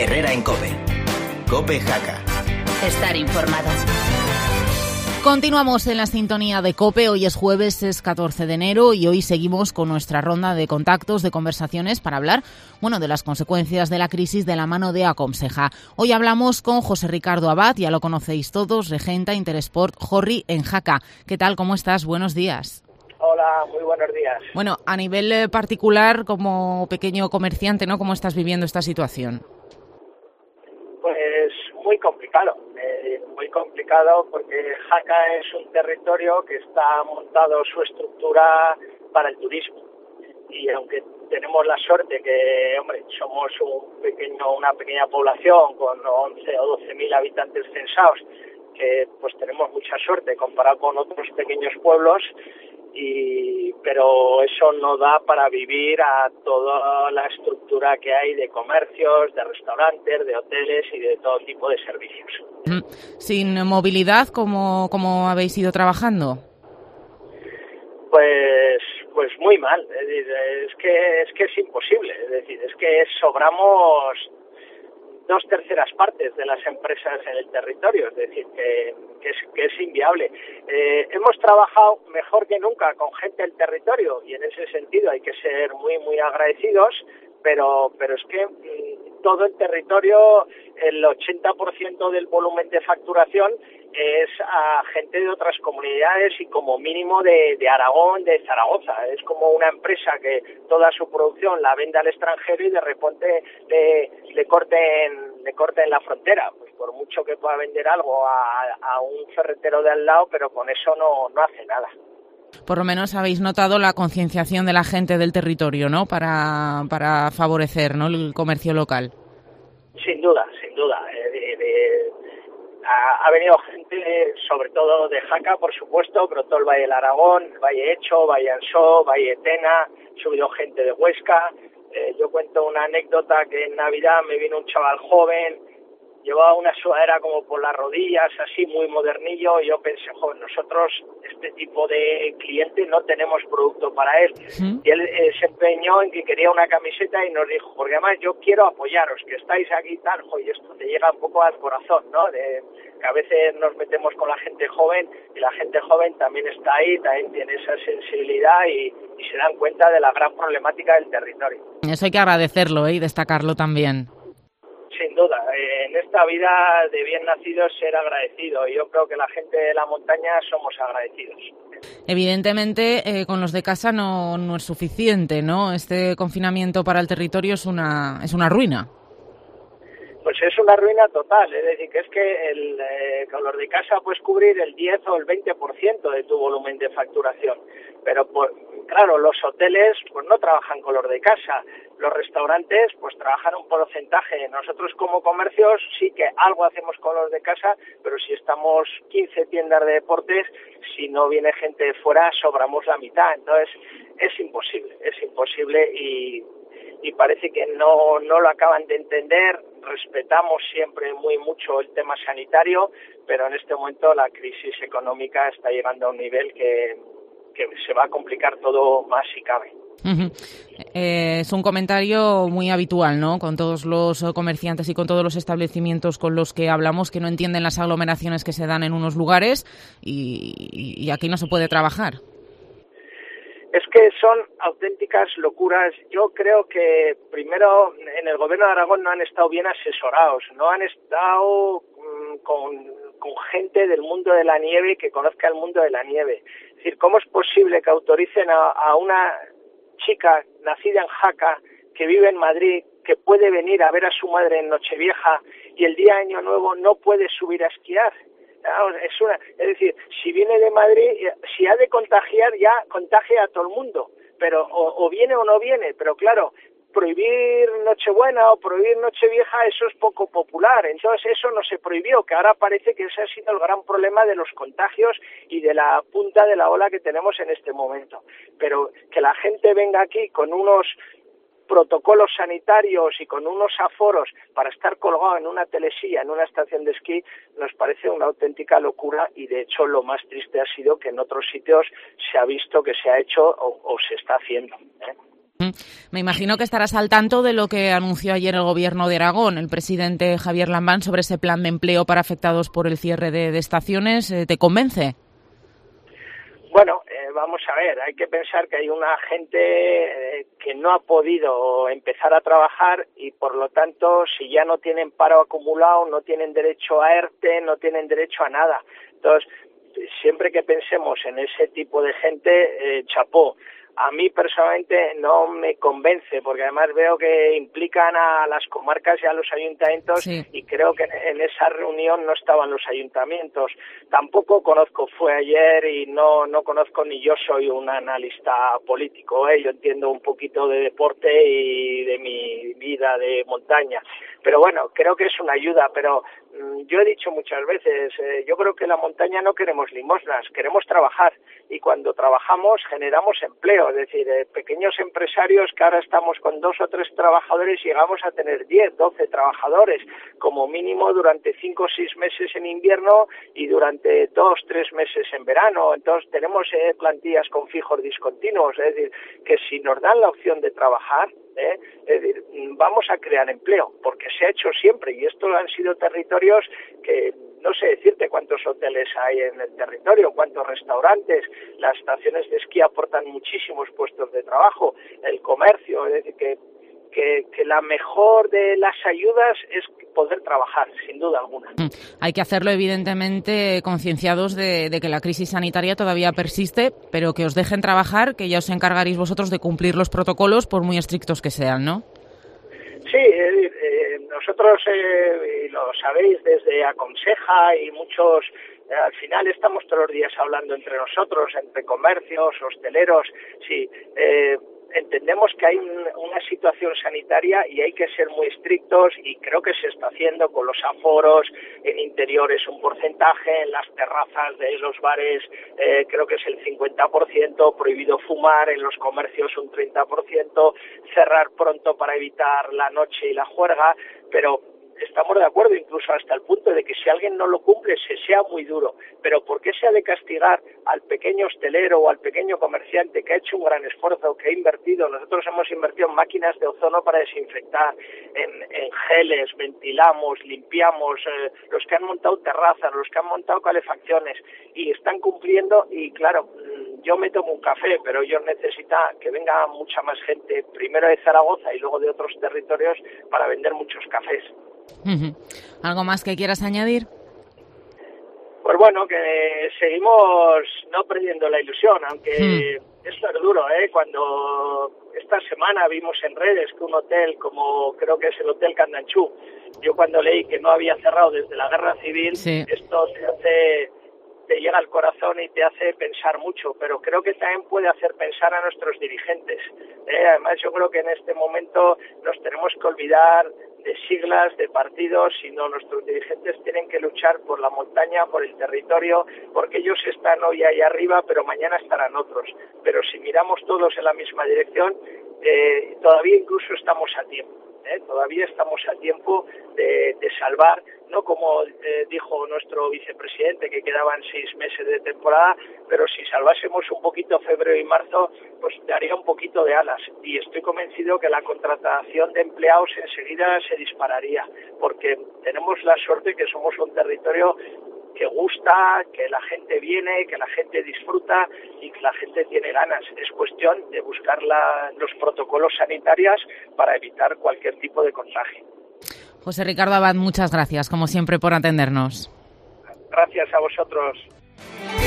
Herrera en COPE. COPE Jaca. Estar informado. Continuamos en la sintonía de COPE. Hoy es jueves, es 14 de enero y hoy seguimos con nuestra ronda de contactos, de conversaciones para hablar, de las consecuencias de la crisis de la mano de Aconseja. Hoy hablamos con José Ricardo Abad, ya lo conocéis todos, regenta Interesport Jorri en Jaca. ¿Qué tal? ¿Cómo estás? Buenos días. Hola, muy buenos días. Bueno, a nivel particular, como pequeño comerciante, ¿no? ¿Cómo estás viviendo esta situación? Pues muy complicado porque Jaca es un territorio que está montado su estructura para el turismo y aunque tenemos la suerte que, somos una pequeña población con 11 o 12.000 habitantes censados, que pues tenemos mucha suerte comparado con otros pequeños pueblos, pero eso no da para vivir a toda la estructura que hay de comercios, de restaurantes, de hoteles y de todo tipo de servicios. Sin movilidad, ¿cómo habéis ido trabajando? Pues muy mal. Es que es imposible. Es que sobramos 2/3 partes de las empresas en el territorio, es decir, que es inviable. Hemos trabajado mejor que nunca con gente del territorio y en ese sentido hay que ser muy, muy agradecidos, pero es que todo el territorio, el 80% del volumen de facturación es a gente de otras comunidades y como mínimo de Aragón, de Zaragoza. Es como una empresa que toda su producción la vende al extranjero y de repente le corten la frontera. Pues por mucho que pueda vender algo a un ferretero de al lado, pero con eso no hace nada. Por lo menos habéis notado la concienciación de la gente del territorio, ¿no? Para favorecer, ¿no?, el comercio local. Sin duda. Ha venido gente, sobre todo de Jaca, por supuesto, pero todo el Valle del Aragón, el Valle Echo, Valle Ansó, Valle Tena, ha subido gente de Huesca. Yo cuento una anécdota que en Navidad me vino un chaval joven, llevaba una sudadera como por las rodillas, así muy modernillo, y yo pensé, nosotros este tipo de cliente no tenemos producto para él. Y él se empeñó en que quería una camiseta y nos dijo, porque además yo quiero apoyaros, que estáis aquí tal, y esto te llega un poco al corazón, ¿no? Que a veces nos metemos con la gente joven y la gente joven también está ahí, también tiene esa sensibilidad y se dan cuenta de la gran problemática del territorio. Eso hay que agradecerlo y destacarlo también. Sin duda, en esta vida de bien nacidos ser agradecido y yo creo que la gente de la montaña somos agradecidos. Evidentemente, con los de casa no es suficiente, ¿no? Este confinamiento para el territorio es una ruina. Pues es una ruina total, es decir, que es que con los de casa puedes cubrir el 10 o el 20% de tu volumen de facturación, pero claro, los hoteles pues no trabajan con los de casa, los restaurantes pues trabajan un porcentaje. Nosotros como comercios sí que algo hacemos con los de casa, pero si estamos 15 tiendas de deportes, si no viene gente de fuera sobramos la mitad, entonces es imposible y parece que no lo acaban de entender. Respetamos siempre muy mucho el tema sanitario, pero en este momento la crisis económica está llegando a un nivel que se va a complicar todo más si cabe. Es un comentario muy habitual, ¿no?, con todos los comerciantes y con todos los establecimientos con los que hablamos, que no entienden las aglomeraciones que se dan en unos lugares y aquí no se puede trabajar. Es que son auténticas locuras. Yo creo que primero en el gobierno de Aragón no han estado bien asesorados, no han estado con gente del mundo de la nieve que conozca el mundo de la nieve. Es decir, ¿cómo es posible que autoricen a una chica nacida en Jaca, que vive en Madrid, que puede venir a ver a su madre en Nochevieja y el día de Año Nuevo no puede subir a esquiar? Es decir, si viene de Madrid, si ha de contagiar, ya contagia a todo el mundo, pero o viene o no viene, pero claro, prohibir Nochebuena o prohibir Nochevieja, eso es poco popular, entonces eso no se prohibió, que ahora parece que ese ha sido el gran problema de los contagios y de la punta de la ola que tenemos en este momento, pero que la gente venga aquí con unos protocolos sanitarios y con unos aforos para estar colgado en una telesilla en una estación de esquí nos parece una auténtica locura y de hecho lo más triste ha sido que en otros sitios se ha visto que se ha hecho o se está haciendo, Me imagino que estarás al tanto de lo que anunció ayer el Gobierno de Aragón, el presidente Javier Lambán, sobre ese plan de empleo para afectados por el cierre de estaciones. ¿Te convence? Bueno, vamos a ver, hay que pensar que hay una gente que no ha podido empezar a trabajar y, por lo tanto, si ya no tienen paro acumulado, no tienen derecho a ERTE, no tienen derecho a nada. Entonces, siempre que pensemos en ese tipo de gente, chapó. A mí personalmente no me convence, porque además veo que implican a las comarcas y a los ayuntamientos, sí. Y creo que en esa reunión no estaban los ayuntamientos. Tampoco conozco, fue ayer y no conozco, ni yo soy un analista político, yo entiendo un poquito de deporte y de mi vida de montaña. Pero bueno, creo que es una ayuda, pero yo he dicho muchas veces, yo creo que en la montaña no queremos limosnas, queremos trabajar, y cuando trabajamos generamos empleo, es decir, pequeños empresarios que ahora estamos con 2 o 3 trabajadores, llegamos a tener 10, 12 trabajadores, como mínimo durante 5 o 6 meses en invierno y durante 2 o 3 meses en verano. Entonces tenemos plantillas con fijos discontinuos, es decir, que si nos dan la opción de trabajar, es decir, vamos a crear empleo, porque se ha hecho siempre, y esto han sido territorios que no sé decirte cuántos hoteles hay en el territorio, cuántos restaurantes, las estaciones de esquí aportan muchísimos puestos de trabajo, el comercio, es decir, que la mejor de las ayudas es poder trabajar, sin duda alguna. Hay que hacerlo, evidentemente, concienciados de que la crisis sanitaria todavía persiste, pero que os dejen trabajar, que ya os encargaréis vosotros de cumplir los protocolos, por muy estrictos que sean, ¿no? Sí, nosotros, y lo sabéis, desde Aconseja y muchos, al final estamos todos los días hablando entre nosotros, entre comercios, hosteleros, sí, entendemos que hay una situación sanitaria y hay que ser muy estrictos, y creo que se está haciendo con los aforos, en interiores un porcentaje, en las terrazas de los bares creo que es el 50%, prohibido fumar, en los comercios un 30%, cerrar pronto para evitar la noche y la juerga, pero estamos de acuerdo incluso hasta el punto de que si alguien no lo cumple se sea muy duro, pero ¿por qué se ha de castigar al pequeño hostelero o al pequeño comerciante que ha hecho un gran esfuerzo, que ha invertido? Nosotros hemos invertido en máquinas de ozono para desinfectar, en geles, ventilamos, limpiamos, los que han montado terrazas, los que han montado calefacciones, y están cumpliendo. Y claro, yo me tomo un café, pero ellos necesitan que venga mucha más gente, primero de Zaragoza y luego de otros territorios, para vender muchos cafés. ¿Algo más que quieras añadir? Pues bueno, que seguimos no perdiendo la ilusión, aunque esto es duro, Cuando esta semana vimos en redes que un hotel, como creo que es el Hotel Candanchú, yo cuando leí que no había cerrado desde la Guerra Civil, sí. Esto te llega al corazón y te hace pensar mucho, pero creo que también puede hacer pensar a nuestros dirigentes. Además, yo creo que en este momento nos tenemos que olvidar de siglas, de partidos, sino nuestros dirigentes tienen que luchar por la montaña, por el territorio, porque ellos están hoy ahí arriba, pero mañana estarán otros. Pero si miramos todos en la misma dirección, todavía incluso estamos a tiempo. Todavía estamos a tiempo de salvar, no como dijo nuestro vicepresidente, que quedaban 6 meses de temporada, pero si salvásemos un poquito febrero y marzo, pues daría un poquito de alas, y estoy convencido que la contratación de empleados enseguida se dispararía, porque tenemos la suerte que somos un territorio que gusta, que la gente viene, que la gente disfruta y que la gente tiene ganas. Es cuestión de buscar los protocolos sanitarios para evitar cualquier tipo de contagio. José Ricardo Abad, muchas gracias, como siempre, por atendernos. Gracias a vosotros.